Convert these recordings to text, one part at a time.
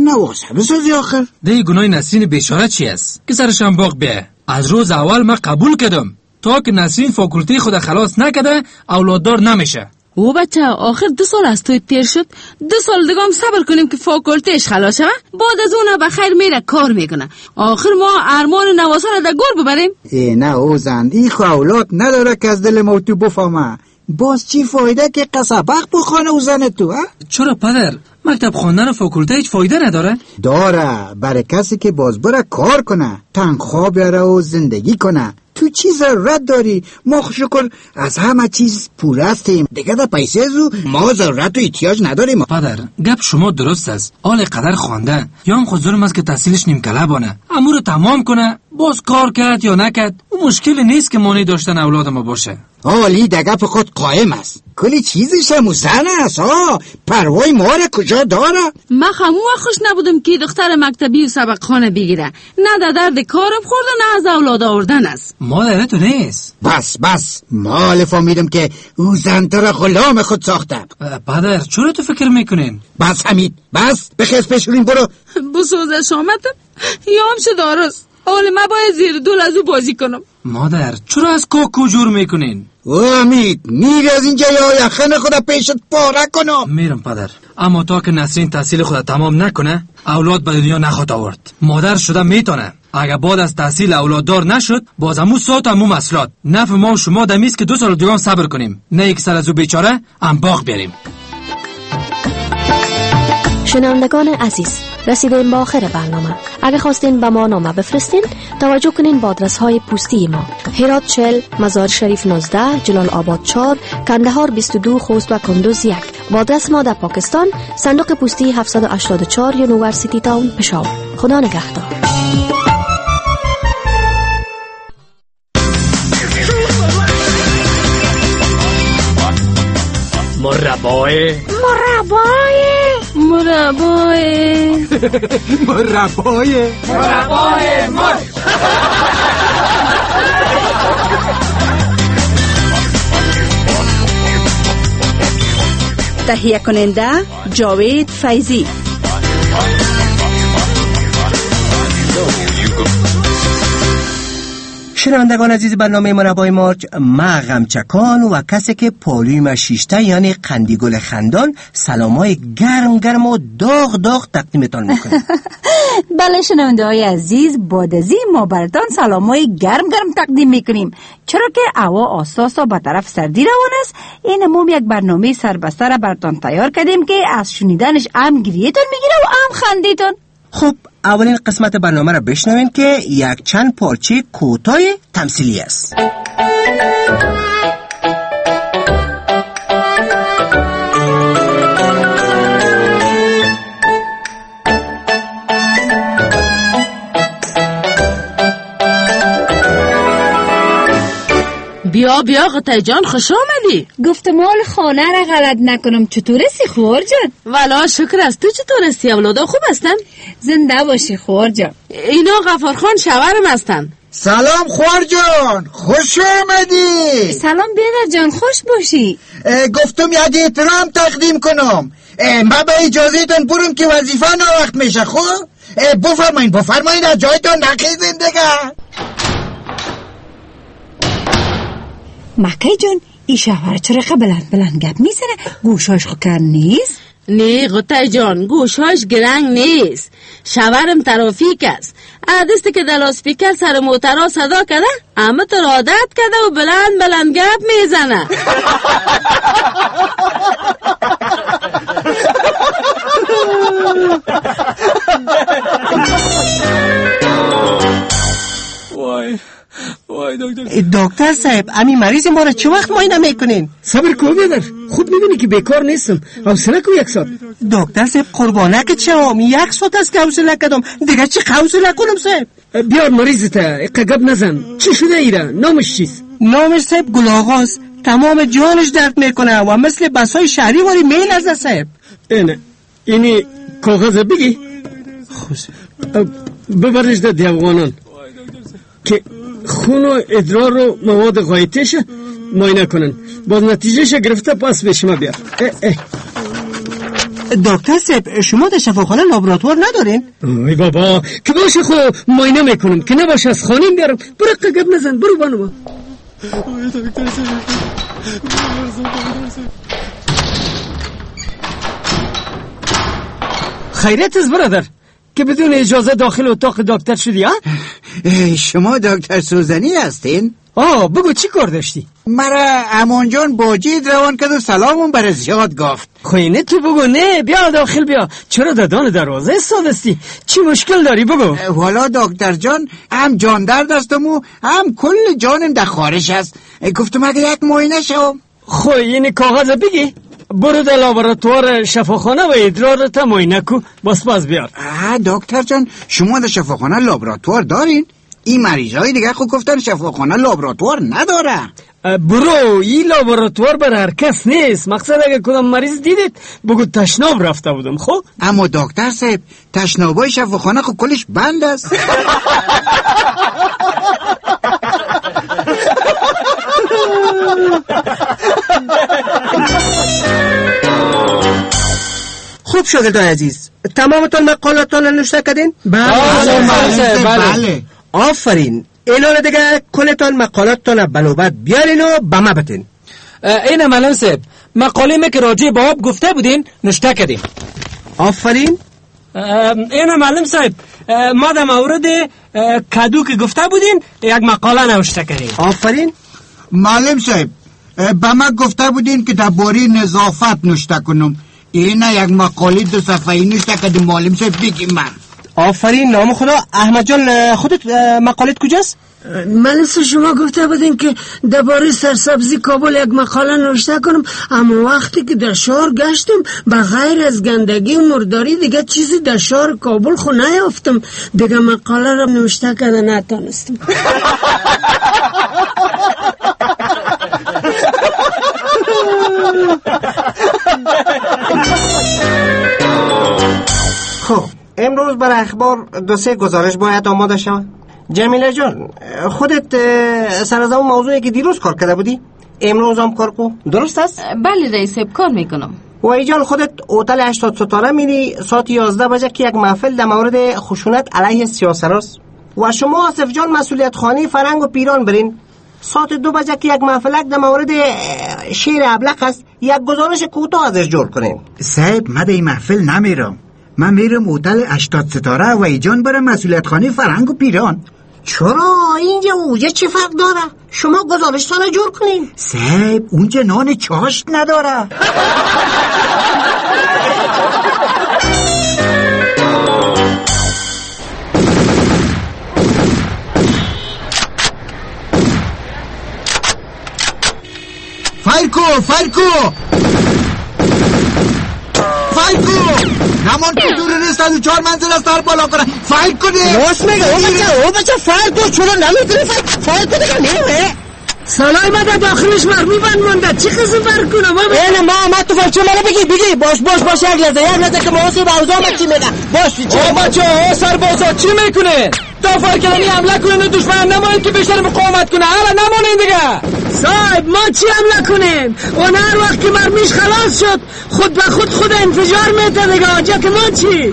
نوازه بسازی آخر. ده گناه نسرین بیچاره چی است که سرش هم باغ بیه؟ از روز اول من قبول کردم تا که نسرین فاکولته خود خلاص نکده اولاددار نمیشه. او بچه آخر 2 سال از توی تیر شد، 2 سال دیگه هم صبر کنیم که فاکولتهش خلاص شوه. بعد از اون بخیر میره کار میکنه. آخر ما ارمان نواسه را در گور ببریم. نه او زندی خو اولاد نداره که از دل موتو بفهمه. باز چی فایده که قصبق بخونه او زن تو؟ چرا پدر؟ مکتب خواندن فاکولته هیچ فایده نداره؟ داره، برای کسی که باز بره کار کنه، تنخواه بیاره و زندگی کنه. تو چی ضرورت داری؟ ما شکر از همه چیز پور هستیم دیگه. در پیسه زو ما ضرورت و احتیاج نداریم. پدر گپ شما درست است. آل قدر خوانده یا هم خود ظلم است که تحصیلش نیم کله بانه. امور رو تمام کنه، باز کار کرد یا نکرد اون مشکل نیست که مانع داشتن اولاد ما باشه. حالی دگه به خود قائم است. کلی چیزش هم زن است. پروای ما را کجا داره؟ من خمو خوش نبودم که دختر مکتبی و سبق خانه بگیره. نه در درد کارم خورده نه از اولاد آوردن است. مادر تو نیست. بس مال فهمیدم که او زن تو را غلام خود ساخته. پدر چرا تو فکر میکنین؟ بس حمید بس بخیز پشورین برو. بسوزه شامتم یا هم شد درست. حالا من باید زیر دول از او بازی کنم. مادر چرا از کاکو جور میکنین؟ او حمید میری از اینجا یا یخن خدا پیشت پاره کنم. میرم پدر، اما تا که نسرین تحصیل خود تمام نکنه اولاد به دنیا نخواد آورد. مادر شده میتونه. اگه بعد از تحصیل اولاددار نشد باز همون ساعت همون مسئلات. نفع ما و شما دمیست که 2 سال دیگه صبر کنیم، نه یک سر از او بیچاره انباغ بیاریم. شنوندگان عزیز، رسیدیم به آخر برنامه. اگه خواستین به ما نامه بفرستین توجه کنین به آدرس های پستی ما: هرات 40 مزار شریف 19 جلال آباد 4 کندهار 22 خوست و کندوز 1 و آدرس ما در پاکستان صندوق پستی 784 یونیورسیتی تاون پشاور. خدا نگهدار. مربای تهیه کننده جاوید فیضی. شنوندگان عزیز برنامه مربای مارچ، ما غمچکان و کسی که پالویم شیشته یعنی قندیگل خندان سلامای گرم و داغ تقدیمتان میکنه. بله شنونده های عزیز، بعد از این ما براتان سلامای گرم تقدیم میکنیم. چرا که هوا آساسا به طرف سردی روان است. این ما یک برنامه سر به سر براتان تیار کردیم که از شنیدنش هم گریهتون میگیره و هم خندیتون. خب اولین قسمت برنامه را بشنوین که یک چند پارچه کوتاه تمثیلی است. بیا قطعه جان، خوش آمدی. گفتمال خانه را غلط نکنم. چطور هستی خوار جان؟ والا شکر است. تو چطور هستی؟ اولادا خوب هستن؟ زنده باشی خوار جان. اینا غفارخان شوهرم هستن. سلام خوار جان، خوش آمدی. سلام بیادر جان، خوش باشی. گفتم یک احترام تقدیم کنم. من به اجازهتون برم که وظیفه نه وقت میشه. خب بفرمایید از جایتون نخیزین دیگه. مکی جان، این شوهر چرا بلند گپ میزنه؟ گوشاش خوکر نیست؟ نه قطعه جان، گوشاش گرنگ نیست. شوهرم ترافیک است. عادسته که در اسپیکر سر موترها صدا کرده اما تو عادت کرده و بلند گپ میزنه. وای دکتر صاحب، امی مریض ما را چه وقت معاینه میکنین؟ صبر کن بیادر، خود میدونی که بیکار نیستم. حوصله کو 1 ساعت. دکتر صاحب قربانه که چم 1 ساعت است که حوصله کردم، دیگه چه حوصله کنم صاحب؟ بیار مریضته، اقگب نزن. چی شده ایره؟ نامش چیست؟ نامش صاحب گل آقاست. تمام جانش درد میکنه و مثل بسای شهری واری میلرزه صاحب. اینی کاغذ بگی خوش ببرش در دیوانان که خون و ادرار و مواد غایطش معاینه کنن. باز نتیجهش گرفته پس به شما بیار. دکتر صاحب شما در شفاخانه لابراتوار ندارین؟ ای بابا که باشه خو معاینه میکنم که نباشه از خانیم بیارم. برو قگب نزن برو بانو. خیرت از برادر که بدون اجازه داخل اتاق دکتر شدی ها؟ شما دکتر سوزنی هستین؟ بگو چی کار داشتی؟ مرا امان جان باجید روان کرد و سلامون بر زیاد گفت. خوینه تو بگو. نه بیا داخل بیا. چرا دادان دروازه استادستی؟ چی مشکل داری بگو. والا دکتر جان هم جان درد هستم و هم کل جانم در خارش است. گفتم اگه یک معاینه شوم. این کاغذ بگی برو در لابراتوار شفاخانه و ادرار تا معاینه کو باز بیار. دکتر جان شما در شفاخانه لابراتوار دارین؟ این مریضای دیگه خود گفتن شفاخانه لابراتوار نداره. برو این لابراتوار بر هر کس نیست. مقصد اگه کدام مریض دیدید بگو تشناب رفته بودم. خب اما دکتر صاحب تشنابای شفاخانه خود کلش بند است. خوب شاگردای عزیز تمامتون مقالاتتون رو نوشته کردین؟ بله. آفرین. اینال دیگه کلتان مقالاتتون بنوبت بیارین و بما بتین. این معلم صاحب مقاله که راجع به آب گفته بودین نوشته کردیم. آفرین. این معلم صاحب ما در مورد کدو که گفته بودین یک مقاله نوشته کردیم. آفرین. معلم صاحب به ما گفته بودین که درباره نظافت نوشته کنم. این یک مقاله 2 صفحه‌ای نوشته کردیم معلم صاحب بگیم من. آفرین. نام خدا. احمد جان خودت مقالت کجاست؟ ملس شما گفته بودین که درباره سرسبزی کابل یک مقاله نوشته کنم، اما وقتی که در شهر گشتم بغیر از گندگی و مرداری دیگه چیزی در شهر کابل خو نیافتم. دیگه مقاله را نوشته کرده نتونستم. خب امروز برای اخبار 2-3 گزارش باید آماده شود. جمیله جان خودت سر از اون موضوعی که دیروز کار کرده بودی امروز هم کار کو، درست است؟ بله رئیس کار میکنم. و ای جان خودت هتل 80 ستاره میری ساعت 11 بجه که یک محفل در مورد خشونت علیه سیاسراست. و شما آصف جان مسئولیت خانه فرنگ و پیران برین ساعت 2 بجه که یک محفلک در مورد شیر ابلق است، یک گزارش کوتاه ازش جور کنین. صاحب من در این محفل نمیرم. من میرم هتل 80 ستاره و ای جان برم مسئولیت خانه فرنگ و پیران. چرا اینجا اوجه چه فرق داره؟ شما گزارشتان جور کنین. صاحب اونجا نان چاشت نداره. فایرکو نمان که دور نیست از 4 منزل از سر بالا کنه. فایل کنه. راست میگه او بچه فایل کو. چرا نمیتونی فایل کنه که نیمه سلای مده داخلش مرمی بند مونده. چی قسم فرق کنم؟ اینه ما تو فرچه منو بگی باش یک لحظه که موضوع باوزا چی میگه. باش بچه ها سربازا چی میکنه؟ دافر کلانی حمله کنین و دشمن نمایید که بیشتر مقاومت کنه. حالا نمانین دیگه. صاحب ما چی حمله کنیم؟ اون هر وقت که مرمیش خلاص شد خود به خود انفجار میده دیگه. آجا که ما چی؟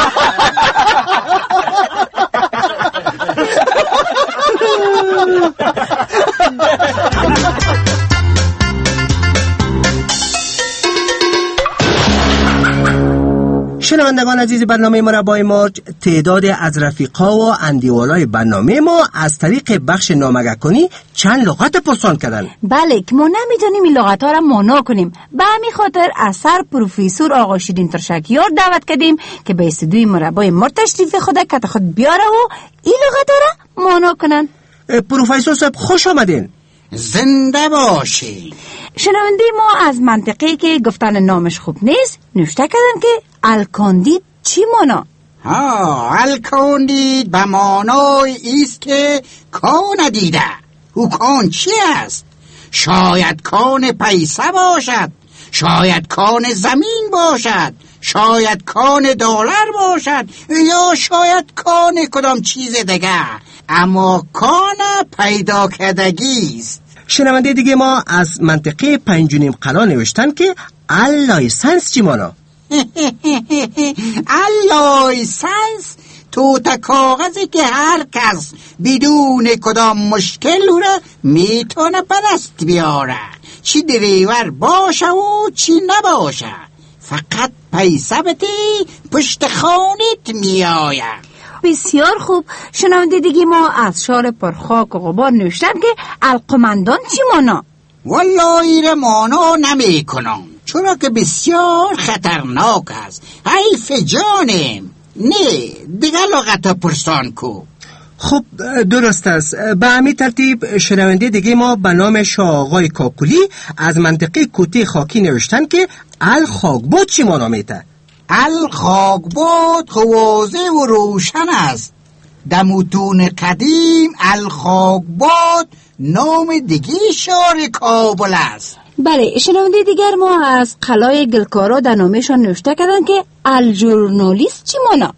شنوندگان عزیز برنامه مربای مارج، تعداد از رفیقا و اندیوالای برنامه ما از طریق بخش نامگه کنی چند لغت پرسان کردن. بله که ما نمیتونیم این لغت ها را مانا کنیم. به همین خاطر اثر پروفیسور آقا شیرین ترشکیار دعوت کردیم که به استودیوی مربای مارج تشریف خود بیاره و این لغت ها را مانا کنن. پروفیسور صاحب خوش آمدین. زنده باشی. شنونده ما از منطقه‌ای که گفتن نامش خوب نیست نوشته کردن که الکاندید چی مانا؟ الکاندید به مانای ایست که کان دیده. او کان چی است؟ شاید کان پیسه باشد، شاید کان زمین باشد، شاید کان دلار باشد، یا شاید کان کدام چیز دیگه، اما کان پیدا کردگی است. شنونده دیگه ما از منطقه 5.5 قلا نوشتن که اللایسنس چی مانا؟ لایسنس تو تا کاغذی که هر کس بدون کدام مشکل او را میتونه پرست بیاره، چی دریور باشه و چی نباشه، فقط پیسه بدی پشت خانت میآیه. بسیار خوب. شنونده دیگه ما از شعر پرخاک و غبار نوشتن که القمندان چی مانا؟ والله ایره مانا نمی کنم، چرا که بسیار خطرناک است. حیف جانم. نه دیگه لغت پرسان کو. خب درست است. به همین ترتیب شنونده دیگه ما به نام شاه آقای کاکولی از منطقه کوته خاکی نوشتن که الخاکباد چی مانا میته؟ الخاکباد واضح و روشن است. در متون قدیم الخاکباد نام دیگه شهر کابل است. بله، شنونده دیگر ما از قلای گلکارا در نامشان نوشته کردن که الژورنالیست چی مانا؟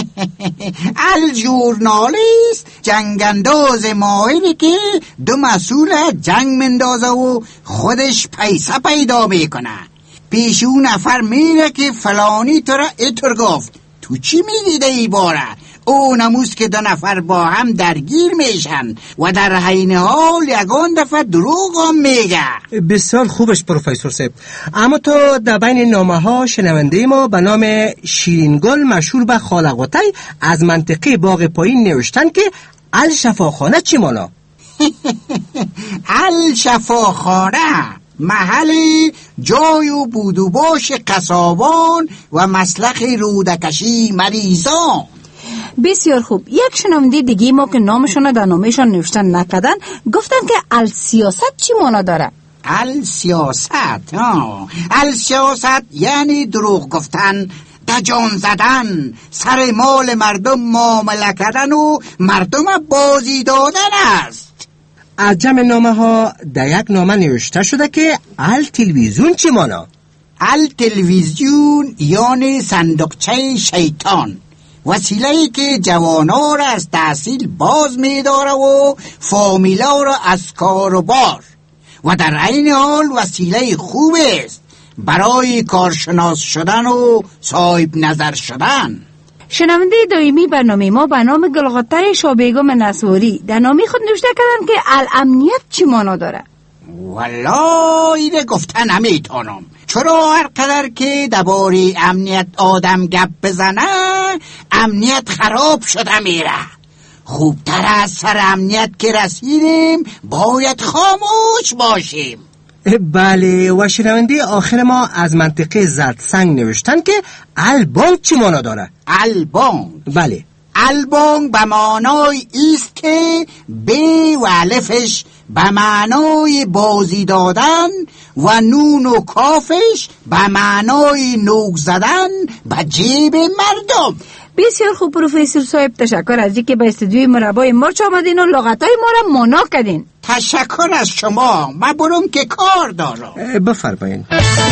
الژورنالیست جنگنداز ماهری که دو مسئول جنگ مندازه و خودش پیسه پیدا میکنه. پیش اون نفر میره که فلانی تو را اتر گفت، تو چی میگیده ای باره؟ او نموز که دو نفر با هم درگیر میشن و در حین حال یگان دفعه دروغ هم میگه. بسیار خوبش پروفسور صاحب. اما تو در بین نامه ها شنونده ما به نام شیرینگل مشهور به خالقوتی از منطقه باغ پایین نوشتن که الشفاخانه چی مانا؟ الشفاخانه محل جای و بود و باش قصابان و مسلخ رودکشی مریضان. بسیار خوب. یک شنونده دیگه ما که نامشون در نامشان نوشتن نکردن گفتن که السیاست چی مانا داره؟ السیاست السیاست یعنی دروغ گفتن، دجان زدن، سر مال مردم معامله کردن و مردم بازی دادن است. از جمع نامه ها در یک نامه نوشته شده که التلویزیون چی مانا؟ التلویزیون یعنی صندوقچه شیطان، وسیله‌ای که جوانان را از تحصیل باز می‌داره و فامیلا را از کار و بار، و در عین حال وسیله خوب است برای کارشناس شدن و صاحب نظر شدن. شنونده دائمی برنامه ما به نام گلغاته شابیگم نسواری در نامه خود نوشته کردن که الامنیت چی مانا داره؟ والله اینه گفتن نمیتونم، چرا هر قدر که درباره امنیت آدم گپ بزنه امنیت خراب شده میره. خوبتر از سر امنیت که رسیدیم باید خاموش باشیم. بله. و شنونده آخر ما از منطقه زردسنگ نوشتن که البانک چی مانا داره؟ البانک؟ بله، البانک به معنای ایست که ب و الفش به معنای بازی دادن و نون و کافش به معنای نوک زدن به جیب مردم. بسیار خوب پروفسور صاحب، تشکر از اینکه به استودیوی مربای مرچ آمدین و لغتای ما را مانا کردین. تشکر از شما، من برم که کار دارم. بفرمایید.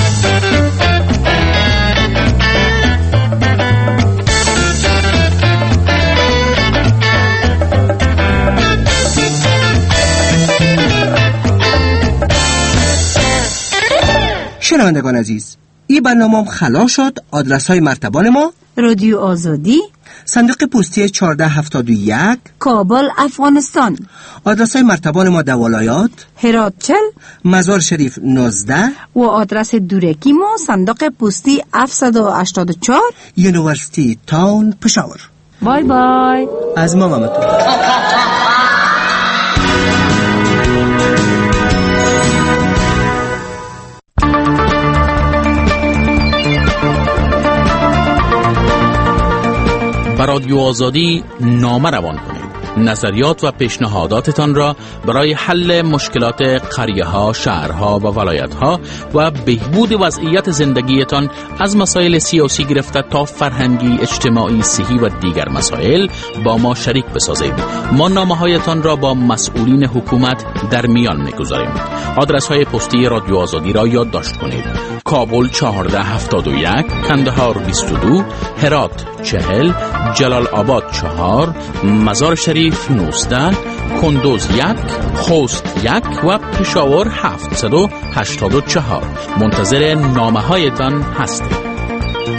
شنوندگان عزیز، این برنامه خلاص شد. آدرس های مرتبان ما: رادیو آزادی، صندوق پستی 1471، کابل، افغانستان. آدرس های مرتبان ما در ولایات: هرات 40، مزار شریف 19 و آدرس دورکی ما صندوق پستی 784، یونیورسیتی تاون، پشاور. بای بای. از ما ممنون. به رادیو آزادی نامه روان کنید. نظریات و پیشنهاداتتان را برای حل مشکلات قریه‌ها، شهرها و ولایت‌ها و بهبود وضعیت زندگیتان از مسائل سیاسی گرفته تا فرهنگی، اجتماعی، صحی و دیگر مسائل با ما شریک بسازید. ما نامه‌هایتان را با مسئولین حکومت در میان می‌گذاریم. آدرس‌های پستی رادیو آزادی را یادداشت کنید: کابل 1471، کندهار 22، هرات 40، جلال آباد 4، مزار شریف 19، کندوز 1، خوست 1 و پشاور 784. منتظر نامه هایتان هستیم.